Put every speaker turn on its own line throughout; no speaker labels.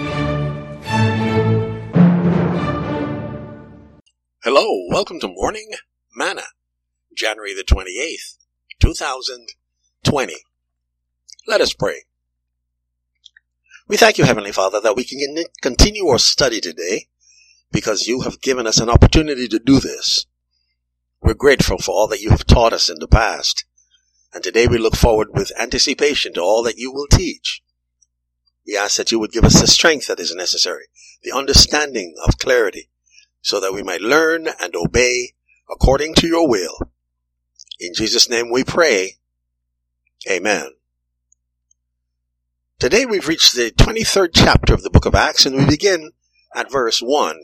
Hello, welcome to Morning Manna, January the 28th, 2020. Let us pray. We thank you, Heavenly Father, that we can continue our study today because you have given us an opportunity to do this. We're grateful for all that you have taught us in the past, and today we look forward with anticipation to all that you will teach. We ask that you would give us the strength that is necessary, the understanding of clarity, so that we might learn and obey according to your will. In Jesus' name we pray. Amen. Today we've reached the 23rd chapter of the book of Acts, and we begin at verse 1.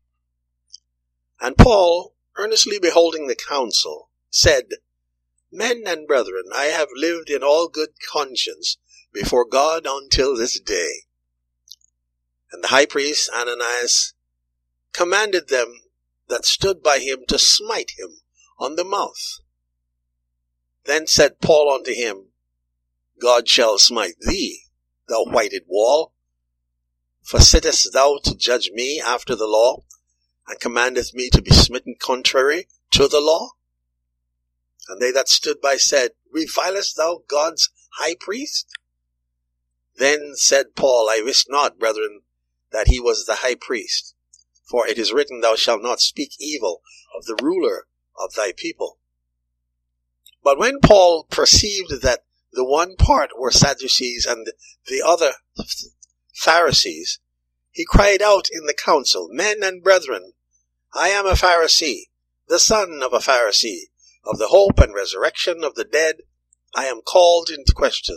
And Paul, earnestly beholding the council, said, Men and brethren, I have lived in all good conscience before God until this day. And the high priest Ananias commanded them that stood by him to smite him on the mouth. Then said Paul unto him, God shall smite thee, thou whited wall. For sittest thou to judge me after the law, and commandeth me to be smitten contrary to the law? And they that stood by said, Revilest thou God's high priest? Then said Paul, I wist not, brethren, that he was the high priest. For it is written, Thou shalt not speak evil of the ruler of thy people. But when Paul perceived that the one part were Sadducees and the other Pharisees, he cried out in the council, Men and brethren, I am a Pharisee, the son of a Pharisee, of the hope and resurrection of the dead, I am called into question.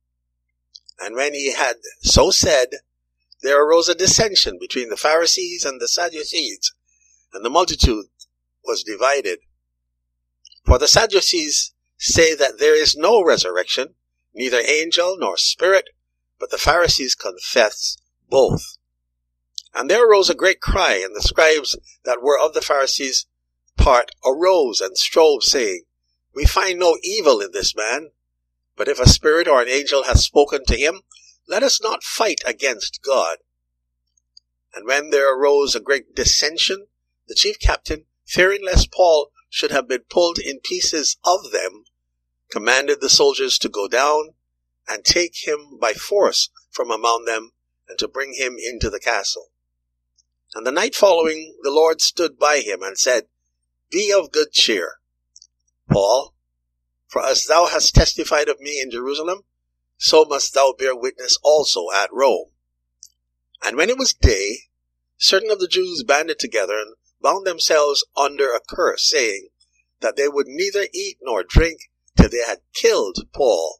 And when he had so said, there arose a dissension between the Pharisees and the Sadducees, and the multitude was divided. For the Sadducees say that there is no resurrection, neither angel nor spirit, but the Pharisees confess both. And there arose a great cry, and the scribes that were of the Pharisees' part arose and strove, saying, We find no evil in this man, but if a spirit or an angel hath spoken to him, let us not fight against God. And when there arose a great dissension, the chief captain, fearing lest Paul should have been pulled in pieces of them, commanded the soldiers to go down and take him by force from among them, and to bring him into the castle. And the night following, the Lord stood by him and said, Be of good cheer, Paul, for as thou hast testified of me in Jerusalem, so must thou bear witness also at Rome. And when it was day, certain of the Jews banded together and bound themselves under a curse, saying that they would neither eat nor drink till they had killed Paul.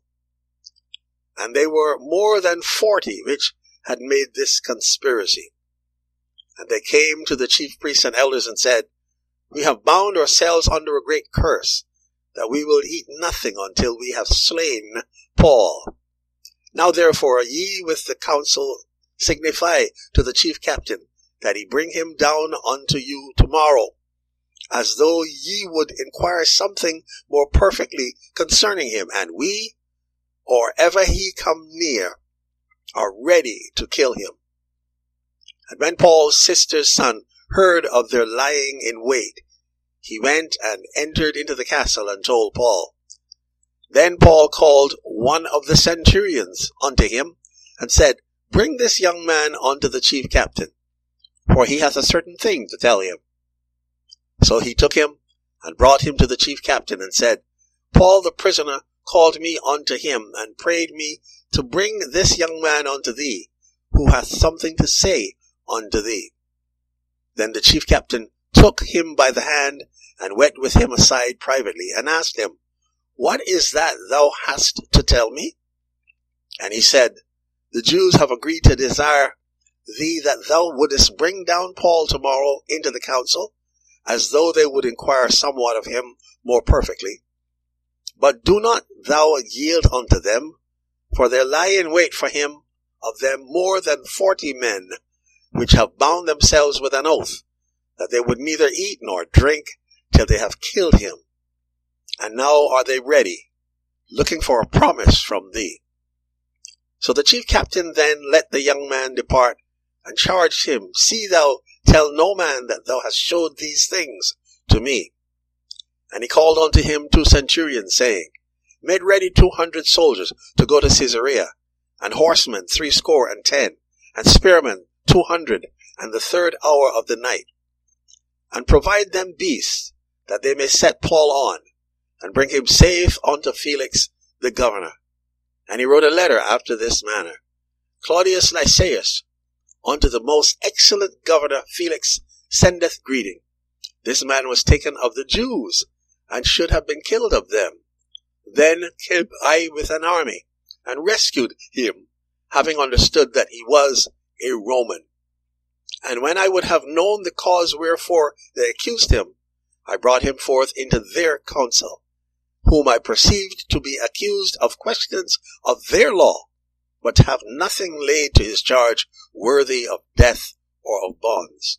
And they were more than 40 which had made this conspiracy. And they came to the chief priests and elders and said, We have bound ourselves under a great curse, that we will eat nothing until we have slain Paul. Now therefore ye with the council signify to the chief captain that he bring him down unto you tomorrow, as though ye would inquire something more perfectly concerning him, and we, or ever he come near, are ready to kill him. And when Paul's sister's son heard of their lying in wait, he went and entered into the castle and told Paul. Then Paul called one of the centurions unto him, and said, Bring this young man unto the chief captain, for he hath a certain thing to tell him. So he took him, and brought him to the chief captain, and said, Paul the prisoner called me unto him, and prayed me to bring this young man unto thee, who hath something to say unto thee. Then the chief captain took him by the hand, and went with him aside privately, and asked him, What is that thou hast to tell me? And he said, The Jews have agreed to desire thee that thou wouldest bring down Paul tomorrow into the council, as though they would inquire somewhat of him more perfectly. But do not thou yield unto them, for there lie in wait for him of them more than 40 men, which have bound themselves with an oath, that they would neither eat nor drink till they have killed him. And now are they ready, looking for a promise from thee. So the chief captain then let the young man depart, and charged him, See thou tell no man that thou hast showed these things to me. And he called unto him 2 centurions, saying, Make ready 200 soldiers to go to Caesarea, and horsemen 70, and spearmen 200, and the 3rd hour of the night. And provide them beasts, that they may set Paul on, and bring him safe unto Felix the governor. And he wrote a letter after this manner. Claudius Lysias, unto the most excellent governor Felix, sendeth greeting. This man was taken of the Jews, and should have been killed of them. Then came I with an army, and rescued him, having understood that he was a Roman. And when I would have known the cause wherefore they accused him, I brought him forth into their council, whom I perceived to be accused of questions of their law, but to have nothing laid to his charge worthy of death or of bonds.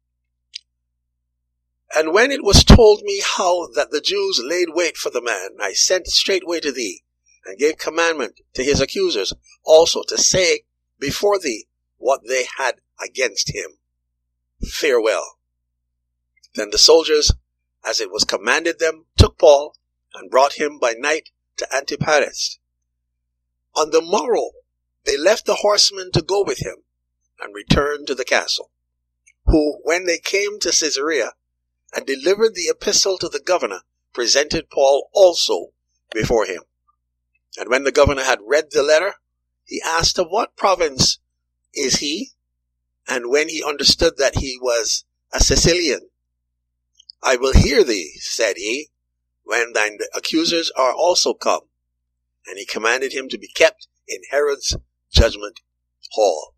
And when it was told me how that the Jews laid wait for the man, I sent straightway to thee, and gave commandment to his accusers also to say before thee what they had against him. Farewell. Then the soldiers, as it was commanded them, took Paul, and brought him by night to Antipatris. On the morrow they left the horsemen to go with him, and returned to the castle, who, when they came to Caesarea, and delivered the epistle to the governor, presented Paul also before him. And when the governor had read the letter, he asked of what province is he? And when he understood that he was a Sicilian, I will hear thee, said he, when thine accusers are also come. And he commanded him to be kept in Herod's judgment hall.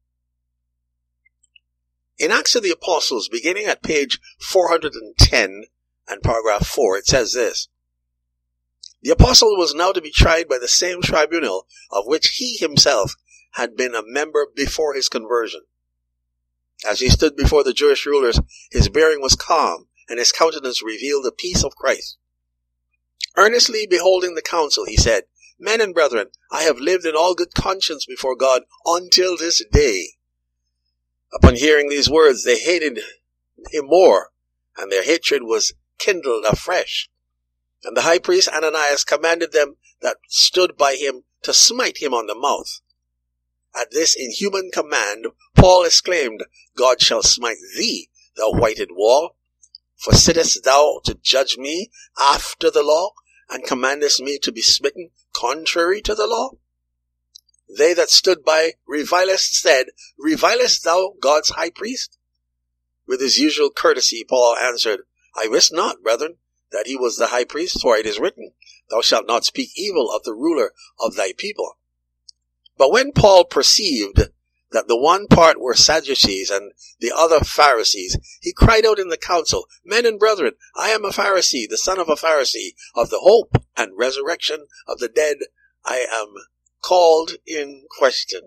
In Acts of the Apostles, beginning at page 410 and paragraph 4, it says this: The apostle was now to be tried by the same tribunal of which he himself had been a member before his conversion. As he stood before the Jewish rulers, his bearing was calm, and his countenance revealed the peace of Christ. Earnestly beholding the council, he said, Men and brethren, I have lived in all good conscience before God until this day. Upon hearing these words, they hated him more, and their hatred was kindled afresh. And the high priest Ananias commanded them that stood by him to smite him on the mouth. At this inhuman command, Paul exclaimed, God shall smite thee, thou whited wall. For sittest thou to judge me after the law, and commandest me to be smitten contrary to the law? They that stood by revilest said, Revilest thou God's high priest? With his usual courtesy, Paul answered, I wist not, brethren, that he was the high priest, for it is written, Thou shalt not speak evil of the ruler of thy people. But when Paul perceived that the one part were Sadducees and the other Pharisees, he cried out in the council, Men and brethren, I am a Pharisee, the son of a Pharisee, of the hope and resurrection of the dead I am called in question.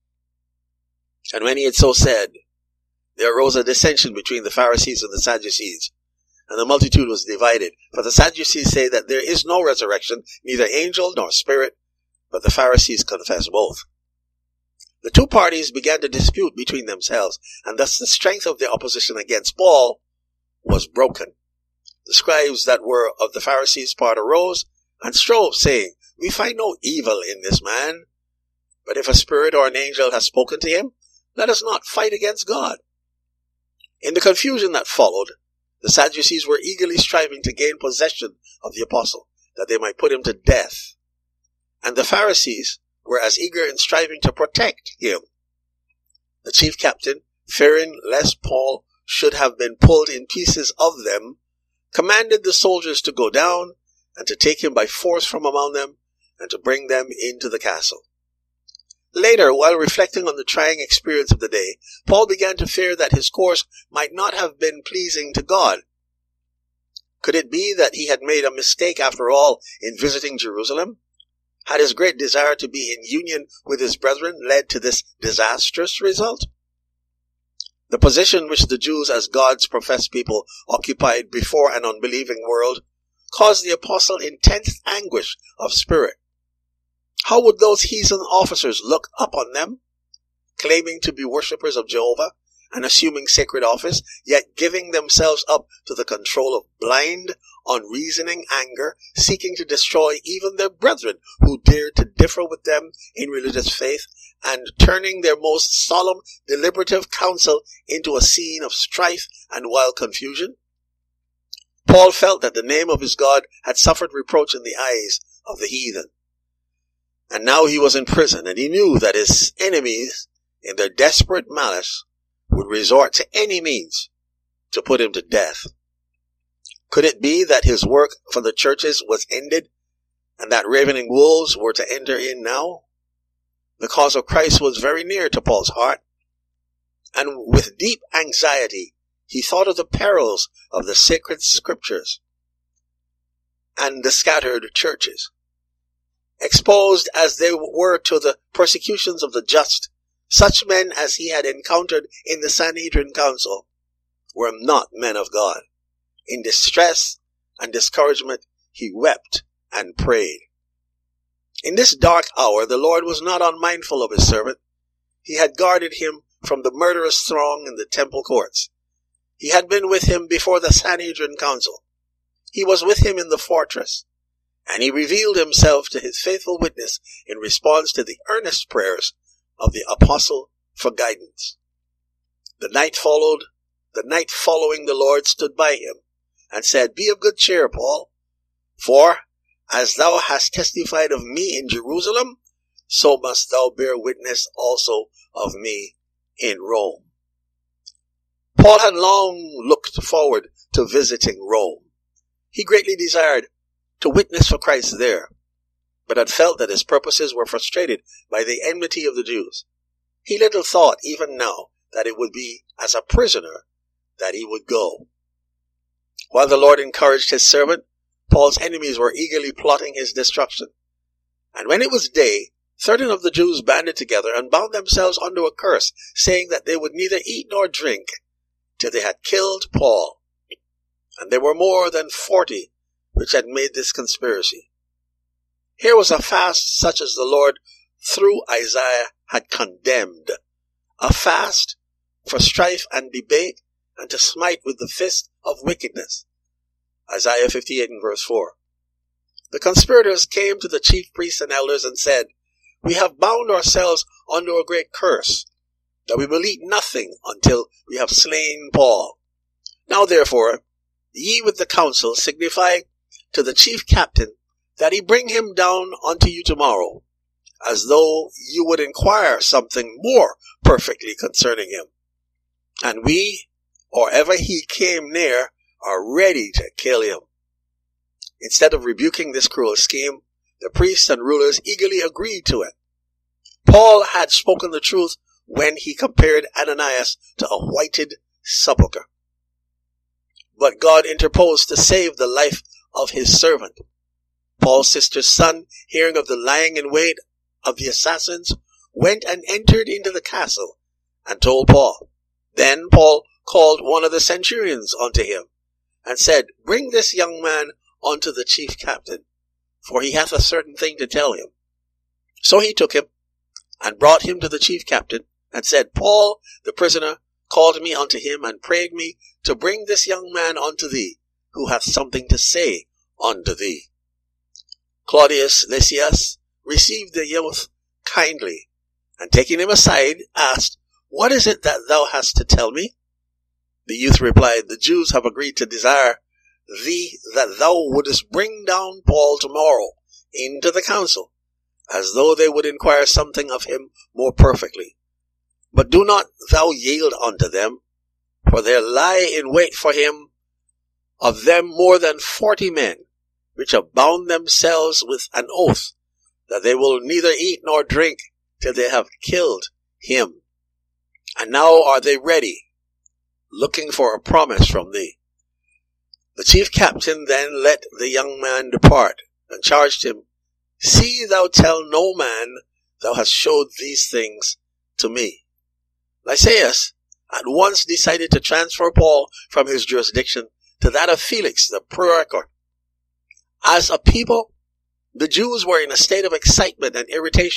And when he had so said, there arose a dissension between the Pharisees and the Sadducees, and the multitude was divided. For the Sadducees say that there is no resurrection, neither angel nor spirit, but the Pharisees confess both. The two parties began to dispute between themselves, and thus the strength of their opposition against Paul was broken. The scribes that were of the Pharisees' part arose and strove, saying, We find no evil in this man, but if a spirit or an angel has spoken to him, let us not fight against God. In the confusion that followed, the Sadducees were eagerly striving to gain possession of the apostle, that they might put him to death. And the Pharisees were as eager in striving to protect him. The chief captain, fearing lest Paul should have been pulled in pieces of them, commanded the soldiers to go down and to take him by force from among them and to bring them into the castle. Later, while reflecting on the trying experience of the day, Paul began to fear that his course might not have been pleasing to God. Could it be that he had made a mistake after all in visiting Jerusalem? Had his great desire to be in union with his brethren led to this disastrous result? The position which the Jews as God's professed people occupied before an unbelieving world caused the apostle intense anguish of spirit. How would those heathen officers look upon them? claiming to be worshippers of Jehovah and assuming sacred office, yet giving themselves up to the control of blind, unreasoning anger, seeking to destroy even their brethren who dared to differ with them in religious faith, and turning their most solemn, deliberative council into a scene of strife and wild confusion? Paul felt that the name of his God had suffered reproach in the eyes of the heathen. And now he was in prison, and he knew that his enemies, in their desperate malice, would resort to any means to put him to death. Could it be that his work for the churches was ended, and that ravening wolves were to enter in now? The cause of Christ was very near to Paul's heart, and with deep anxiety he thought of the perils of the sacred scriptures and the scattered churches. Exposed as they were to the persecutions of the just, such men as he had encountered in the Sanhedrin Council were not men of God. In distress and discouragement, he wept and prayed. In this dark hour, the Lord was not unmindful of his servant. He had guarded him from the murderous throng in the temple courts. He had been with him before the Sanhedrin Council. He was with him in the fortress, and he revealed himself to his faithful witness in response to the earnest prayers of the apostle for guidance. The night following, the Lord stood by him and said, "Be of good cheer, Paul, for as thou hast testified of me in Jerusalem, so must thou bear witness also of me in Rome." Paul had long looked forward to visiting Rome. He greatly desired to witness for Christ there, but had felt that his purposes were frustrated by the enmity of the Jews. He little thought, even now, that it would be as a prisoner that he would go. While the Lord encouraged his servant, Paul's enemies were eagerly plotting his destruction. And when it was day, certain of the Jews banded together and bound themselves under a curse, saying that they would neither eat nor drink till they had killed Paul. And there were more than 40 which had made this conspiracy. Here was a fast such as the Lord, through Isaiah, had condemned. A fast for strife and debate, and to smite with the fist of wickedness. Isaiah 58 and verse 4. The conspirators came to the chief priests and elders and said, "We have bound ourselves under a great curse, that we will eat nothing until we have slain Paul. Now therefore, ye with the council signify to the chief captain that he bring him down unto you tomorrow, as though you would inquire something more perfectly concerning him. And we, or ever he came near, are ready to kill him." Instead of rebuking this cruel scheme, the priests and rulers eagerly agreed to it. Paul had spoken the truth when he compared Ananias to a whited sepulchre. But God interposed to save the life of his servant. Paul's sister's son, hearing of the lying in wait of the assassins, went and entered into the castle and told Paul. Then Paul called one of the centurions unto him and said, "Bring this young man unto the chief captain, for he hath a certain thing to tell him." So he took him and brought him to the chief captain and said, "Paul, the prisoner, called me unto him and prayed me to bring this young man unto thee, who hath something to say unto thee." Claudius Lysias received the youth kindly, and taking him aside, asked, "What is it that thou hast to tell me?" The youth replied, "The Jews have agreed to desire thee that thou wouldest bring down Paul tomorrow into the council, as though they would inquire something of him more perfectly. But do not thou yield unto them, for there lie in wait for him of them more than 40 men, which have bound themselves with an oath that they will neither eat nor drink till they have killed him. And now are they ready, looking for a promise from thee." The chief captain then let the young man depart, and charged him, "See thou tell no man thou hast showed these things to me." Lysias at once decided to transfer Paul from his jurisdiction to that of Felix the Proconsul. As a people, the Jews were in a state of excitement and irritation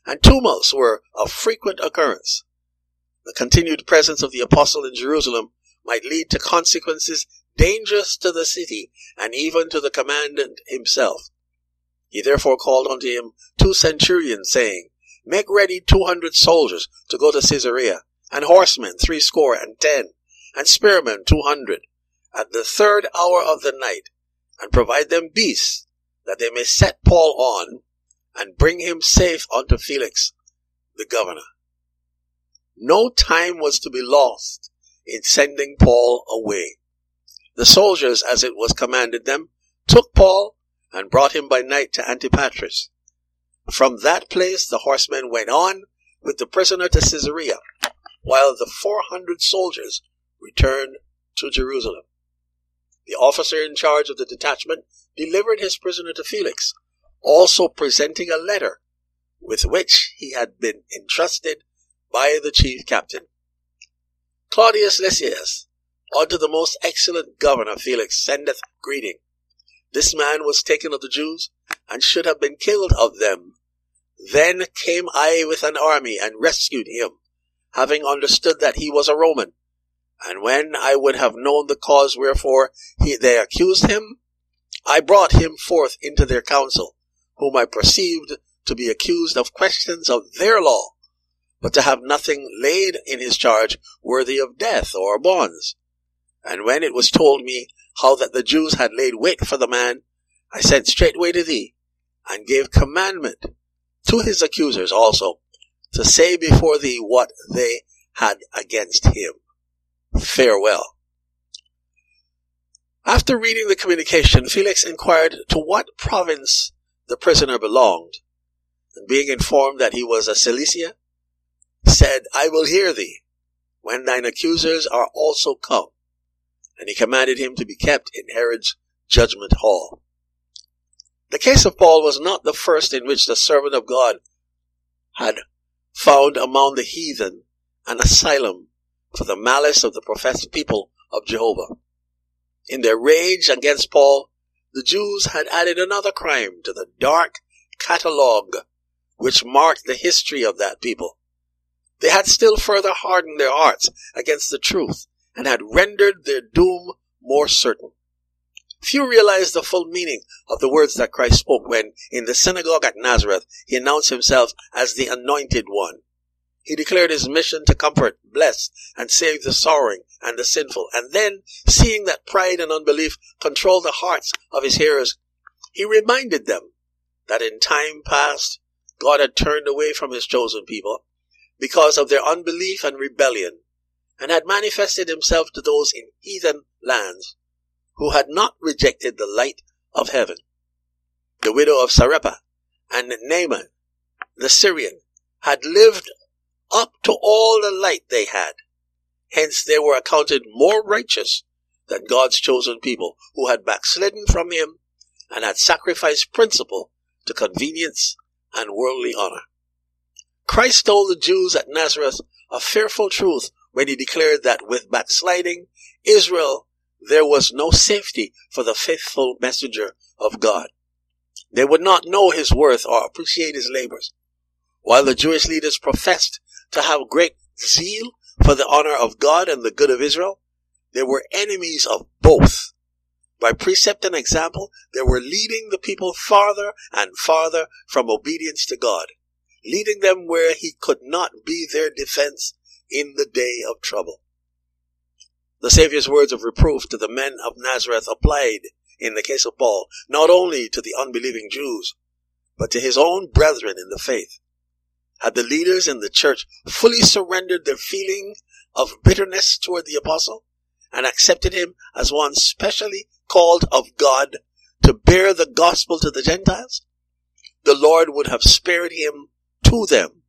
and tumults were of frequent occurrence. The continued presence of the apostle in Jerusalem might lead to consequences dangerous to the city and even to the commandant himself. He therefore called unto him 2 centurions, saying, Make ready 200 soldiers to go to Caesarea, and horsemen 70, and spearmen 200, at the 3rd hour of the night, and provide them beasts, that they may set Paul on, and bring him safe unto Felix, the governor. No time was to be lost in sending Paul away. The soldiers, as it was commanded them, took Paul and brought him by night to Antipatris. From that place the horsemen went on with the prisoner to Caesarea, while the 400 soldiers returned to Jerusalem. The officer in charge of the detachment delivered his prisoner to Felix, also presenting a letter with which he had been entrusted by the chief captain. Claudius Lysias, unto the most excellent governor Felix, sendeth greeting. This man was taken of the Jews, and should have been killed of them. Then came I with an army, and rescued him, having understood that he was a Roman. And when I would have known the cause wherefore they accused him, I brought him forth into their council, whom I perceived to be accused of questions of their law, but to have nothing laid in his charge worthy of death or bonds. And when it was told me how that the Jews had laid wait for the man, I sent straightway to thee, and gave commandment to his accusers also, to say before thee what they had against him. Farewell. After reading the communication, Felix inquired to what province the prisoner belonged, and being informed that he was a Cilicia, said, I will hear thee, when thine accusers are also come. And he commanded him to be kept in Herod's judgment hall. The case of Paul was not the first in which the servant of God had found among the heathen an asylum for the malice of the professed people of Jehovah. In their rage against Paul, the Jews had added another crime to the dark catalogue which marked the history of that people. They had still further hardened their hearts against the truth, and had rendered their doom more certain. Few realized the full meaning of the words that Christ spoke when, in the synagogue at Nazareth, he announced himself as the Anointed One. He declared his mission to comfort, bless, and save the sorrowing and the sinful. And then, seeing that pride and unbelief controlled the hearts of his hearers, he reminded them that in time past God had turned away from his chosen people because of their unbelief and rebellion, and had manifested himself to those in heathen lands who had not rejected the light of heaven. The widow of Sarepta and Naaman, the Syrian, had lived up to all the light they had. Hence they were accounted more righteous than God's chosen people, who had backslidden from him and had sacrificed principle to convenience and worldly honor. Christ told the Jews at Nazareth a fearful truth when he declared that with backsliding Israel there was no safety for the faithful messenger of God. They would not know his worth or appreciate his labors. While the Jewish leaders professed to have great zeal for the honor of God and the good of Israel, they were enemies of both. By precept and example, they were leading the people farther and farther from obedience to God, leading them where he could not be their defense in the day of trouble. The Savior's words of reproof to the men of Nazareth applied, in the case of Paul, not only to the unbelieving Jews, but to his own brethren in the faith. Had the leaders in the church fully surrendered their feeling of bitterness toward the apostle and accepted him as one specially called of God to bear the gospel to the Gentiles, the Lord would have spared him to them.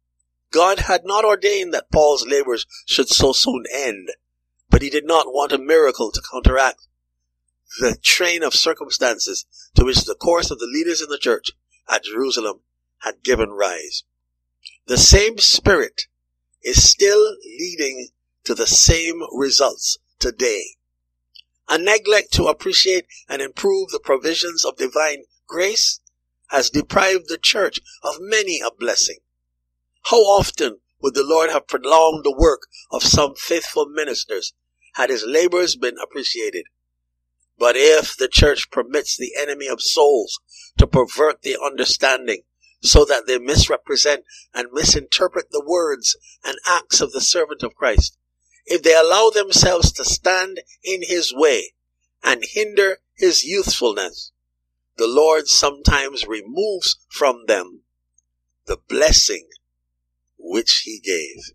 God had not ordained that Paul's labors should so soon end, but he did not want a miracle to counteract the train of circumstances to which the course of the leaders in the church at Jerusalem had given rise. The same Spirit is still leading to the same results today. A neglect to appreciate and improve the provisions of divine grace has deprived the church of many a blessing. How often would the Lord have prolonged the work of some faithful ministers had his labors been appreciated? But if the church permits the enemy of souls to pervert their understanding so that they misrepresent and misinterpret the words and acts of the servant of Christ, if they allow themselves to stand in his way and hinder his usefulness, the Lord sometimes removes from them the blessing which he gave.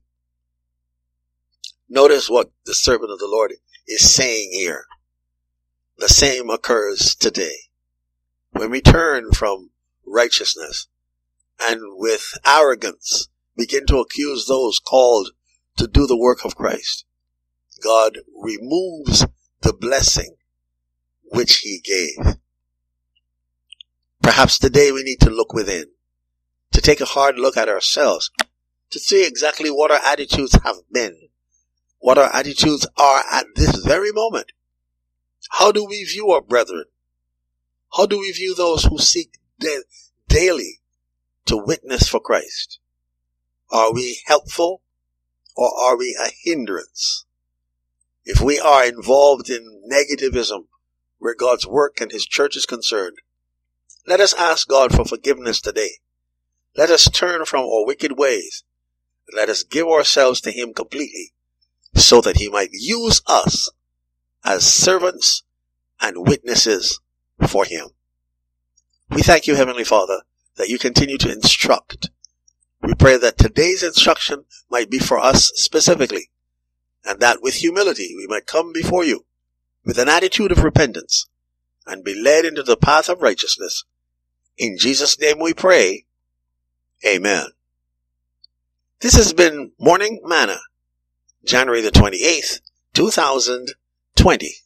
Notice what the servant of the Lord is saying here. The same occurs today. When we turn from righteousness and with arrogance begin to accuse those called to do the work of Christ, God removes the blessing which he gave. Perhaps today we need to look within, to take a hard look at ourselves, to see exactly what our attitudes have been, what our attitudes are at this very moment. How do we view our brethren? How do we view those who seek daily to witness for Christ? Are we helpful or are we a hindrance? If we are involved in negativism where God's work and his church is concerned, let us ask God for forgiveness today. Let us turn from our wicked ways. Let us give ourselves to him completely so that he might use us as servants and witnesses for him. We thank you, Heavenly Father, that you continue to instruct. We pray that today's instruction might be for us specifically, and that with humility we might come before you with an attitude of repentance and be led into the path of righteousness. In Jesus' name we pray. Amen. This has been Morning Manna, January the 28th, 2020.